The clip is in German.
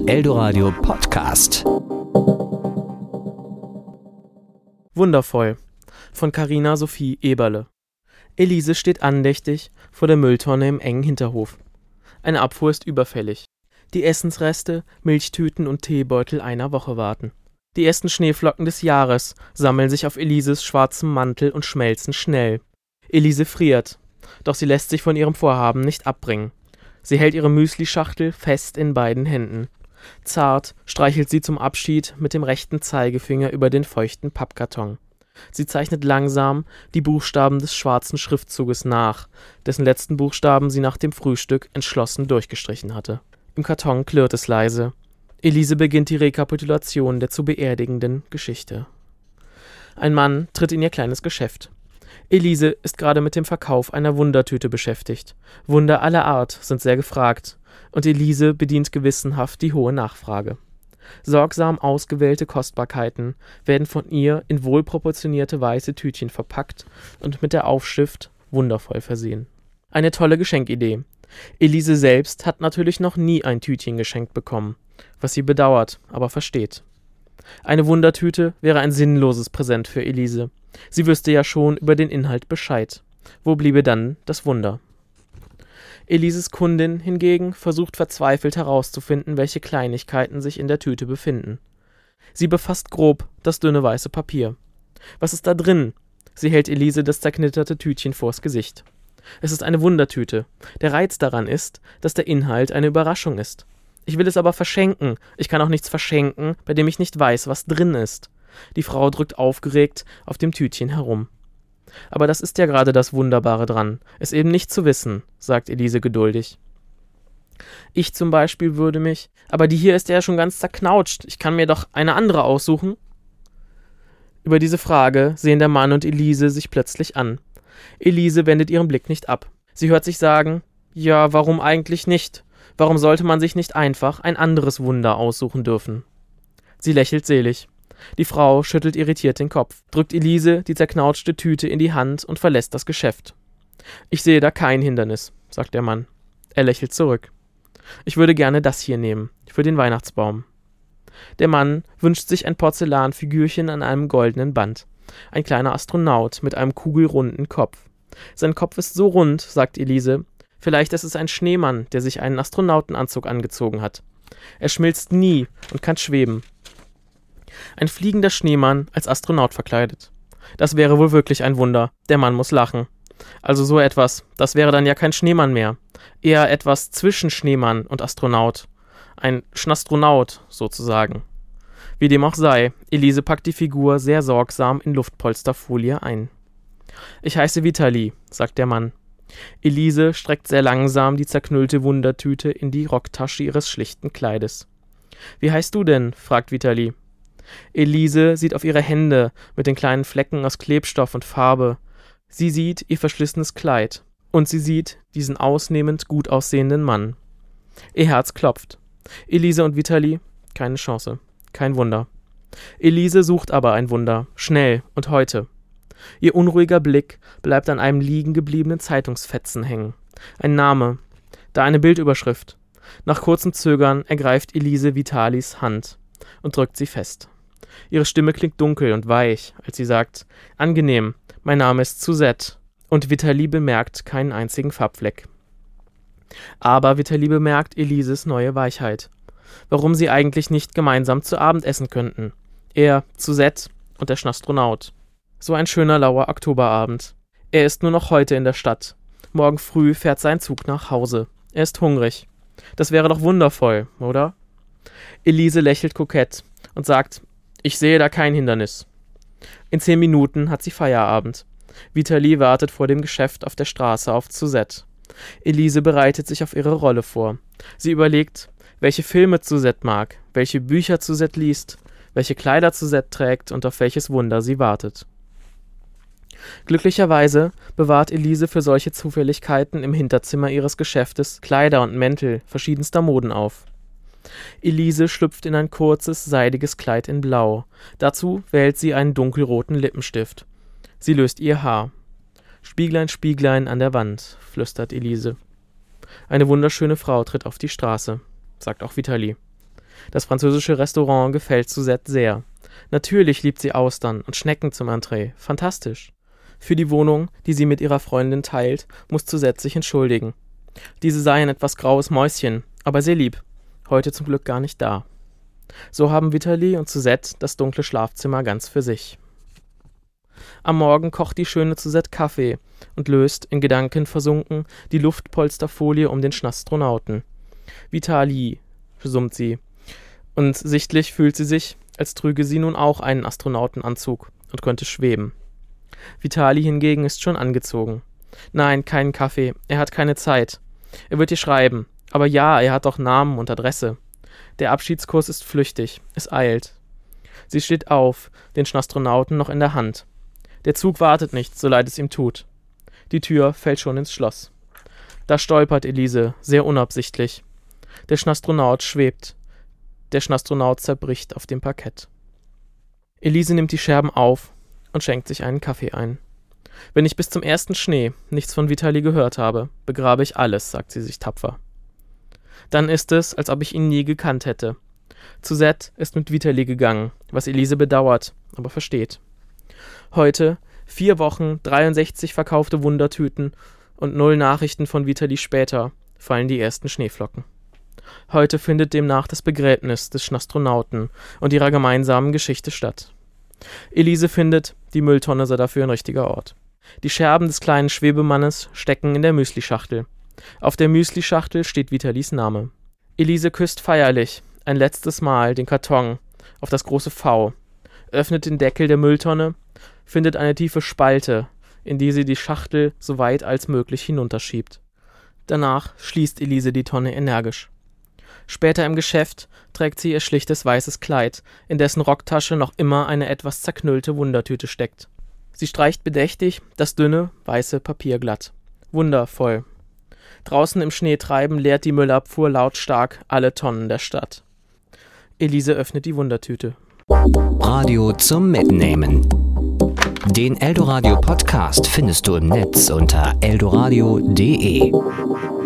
Eldoradio Podcast. Wundervoll von Carina Sophie Eberle. Elise steht andächtig vor der Mülltonne im engen Hinterhof. Eine Abfuhr ist überfällig. Die Essensreste, Milchtüten und Teebeutel einer Woche warten. Die ersten Schneeflocken des Jahres sammeln sich auf Elises schwarzem Mantel und schmelzen schnell. Elise friert, doch sie lässt sich von ihrem Vorhaben nicht abbringen. Sie hält ihre Müslischachtel fest in beiden Händen. Zart streichelt sie zum Abschied mit dem rechten Zeigefinger über den feuchten Pappkarton. Sie zeichnet langsam die Buchstaben des schwarzen Schriftzuges nach, dessen letzten Buchstaben sie nach dem Frühstück entschlossen durchgestrichen hatte. Im Karton klirrt es leise. Elise beginnt die Rekapitulation der zu beerdigenden Geschichte. Ein Mann tritt in ihr kleines Geschäft. Elise ist gerade mit dem Verkauf einer Wundertüte beschäftigt. Wunder aller Art sind sehr gefragt, und Elise bedient gewissenhaft die hohe Nachfrage. Sorgsam ausgewählte Kostbarkeiten werden von ihr in wohlproportionierte weiße Tütchen verpackt und mit der Aufschrift wundervoll versehen. Eine tolle Geschenkidee. Elise selbst hat natürlich noch nie ein Tütchen geschenkt bekommen, was sie bedauert, aber versteht. Eine Wundertüte wäre ein sinnloses Präsent für Elise. Sie wüsste ja schon über den Inhalt Bescheid. Wo bliebe dann das Wunder? Elises Kundin hingegen versucht verzweifelt herauszufinden, welche Kleinigkeiten sich in der Tüte befinden. Sie befasst grob das dünne weiße Papier. Was ist da drin? Sie hält Elise das zerknitterte Tütchen vors Gesicht. Es ist eine Wundertüte. Der Reiz daran ist, dass der Inhalt eine Überraschung ist. Ich will es aber verschenken. Ich kann auch nichts verschenken, bei dem ich nicht weiß, was drin ist. Die Frau drückt aufgeregt auf dem Tütchen herum. Aber das ist ja gerade das Wunderbare dran, es eben nicht zu wissen, sagt Elise geduldig. Ich zum Beispiel würde mich, aber die hier ist ja schon ganz zerknautscht, ich kann mir doch eine andere aussuchen. Über diese Frage sehen der Mann und Elise sich plötzlich an. Elise wendet ihren Blick nicht ab. Sie hört sich sagen, ja, warum eigentlich nicht? Warum sollte man sich nicht einfach ein anderes Wunder aussuchen dürfen? Sie lächelt selig. Die Frau schüttelt irritiert den Kopf, drückt Elise die zerknautschte Tüte in die Hand und verlässt das Geschäft. Ich sehe da kein Hindernis, sagt der Mann. Er lächelt zurück. Ich würde gerne das hier nehmen, für den Weihnachtsbaum. Der Mann wünscht sich ein Porzellanfigürchen an einem goldenen Band. Ein kleiner Astronaut mit einem kugelrunden Kopf. Sein Kopf ist so rund, sagt Elise. Vielleicht ist es ein Schneemann, der sich einen Astronautenanzug angezogen hat. Er schmilzt nie und kann schweben. Ein fliegender Schneemann als Astronaut verkleidet. Das wäre wohl wirklich ein Wunder. Der Mann muss lachen. Also so etwas, das wäre dann ja kein Schneemann mehr. Eher etwas zwischen Schneemann und Astronaut. Ein Schnastronaut, sozusagen. Wie dem auch sei, Elise packt die Figur sehr sorgsam in Luftpolsterfolie ein. Ich heiße Vitali, sagt der Mann. Elise streckt sehr langsam die zerknüllte Wundertüte in die Rocktasche ihres schlichten Kleides. Wie heißt du denn? Fragt Vitali. Elise sieht auf ihre Hände mit den kleinen Flecken aus Klebstoff und Farbe. Sie sieht ihr verschlissenes Kleid. Und sie sieht diesen ausnehmend gut aussehenden Mann. Ihr Herz klopft. Elise und Vitali, keine Chance. Kein Wunder. Elise sucht aber ein Wunder. Schnell und heute. Ihr unruhiger Blick bleibt an einem liegen gebliebenen Zeitungsfetzen hängen. Ein Name. Da eine Bildüberschrift. Nach kurzem Zögern ergreift Elise Vitalis Hand und drückt sie fest. Ihre Stimme klingt dunkel und weich, als sie sagt, angenehm, mein Name ist Suzette. Und Vitali bemerkt keinen einzigen Farbfleck. Aber Vitali bemerkt Elises neue Weichheit. Warum sie eigentlich nicht gemeinsam zu Abend essen könnten. Er, Suzette und der Schnastronaut. So ein schöner lauer Oktoberabend. Er ist nur noch heute in der Stadt. Morgen früh fährt sein Zug nach Hause. Er ist hungrig. Das wäre doch wundervoll, oder? Elise lächelt kokett und sagt, ich sehe da kein Hindernis. In 10 Minuten hat sie Feierabend. Vitali wartet vor dem Geschäft auf der Straße auf Suzette. Elise bereitet sich auf ihre Rolle vor. Sie überlegt, welche Filme Suzette mag, welche Bücher Suzette liest, welche Kleider Suzette trägt und auf welches Wunder sie wartet. Glücklicherweise bewahrt Elise für solche Zufälligkeiten im Hinterzimmer ihres Geschäftes Kleider und Mäntel verschiedenster Moden auf. Elise schlüpft in ein kurzes, seidiges Kleid in Blau. Dazu wählt sie einen dunkelroten Lippenstift. Sie löst ihr Haar. Spieglein, Spieglein an der Wand, flüstert Elise. Eine wunderschöne Frau tritt auf die Straße, sagt auch Vitali. Das französische Restaurant gefällt Suzette sehr. Natürlich liebt sie Austern und Schnecken zum Entree. Fantastisch. Für die Wohnung, die sie mit ihrer Freundin teilt, muss Suzette sich entschuldigen. Diese sei ein etwas graues Mäuschen, aber sehr lieb. Heute zum Glück gar nicht da. So haben Vitali und Suzette das dunkle Schlafzimmer ganz für sich. Am Morgen kocht die schöne Suzette Kaffee und löst, in Gedanken versunken, die Luftpolsterfolie um den Schnastronauten. Vitali, summt sie, und sichtlich fühlt sie sich, als trüge sie nun auch einen Astronautenanzug und könnte schweben. Vitali hingegen ist schon angezogen. Nein, keinen Kaffee, er hat keine Zeit. Er wird ihr schreiben, aber ja, er hat doch Namen und Adresse. Der Abschiedskurs ist flüchtig, es eilt. Sie steht auf, den Schnastronauten noch in der Hand. Der Zug wartet nicht, so leid es ihm tut. Die Tür fällt schon ins Schloss. Da stolpert Elise, sehr unabsichtlich. Der Schnastronaut schwebt. Der Schnastronaut zerbricht auf dem Parkett. Elise nimmt die Scherben auf und schenkt sich einen Kaffee ein. Wenn ich bis zum ersten Schnee nichts von Vitali gehört habe, begrabe ich alles, sagt sie sich tapfer. Dann ist es, als ob ich ihn nie gekannt hätte. Suzette ist mit Vitali gegangen, was Elise bedauert, aber versteht. Heute, 4 Wochen, 63 verkaufte Wundertüten und 0 Nachrichten von Vitali später, fallen die ersten Schneeflocken. Heute findet demnach das Begräbnis des Schnastronauten und ihrer gemeinsamen Geschichte statt. Elise findet, die Mülltonne sei dafür ein richtiger Ort. Die Scherben des kleinen Schwebemannes stecken in der Müslischachtel. Auf der Müslischachtel steht Vitalis Name. Elise küsst feierlich, ein letztes Mal, den Karton auf das große V, öffnet den Deckel der Mülltonne, findet eine tiefe Spalte, in die sie die Schachtel so weit als möglich hinunterschiebt. Danach schließt Elise die Tonne energisch. Später im Geschäft trägt sie ihr schlichtes weißes Kleid, in dessen Rocktasche noch immer eine etwas zerknüllte Wundertüte steckt. Sie streicht bedächtig das dünne, weiße Papier glatt. Wundervoll. Draußen im Schneetreiben leert die Müllabfuhr lautstark alle Tonnen der Stadt. Elise öffnet die Wundertüte. Radio zum Mitnehmen. Den Eldoradio Podcast findest du im Netz unter eldoradio.de.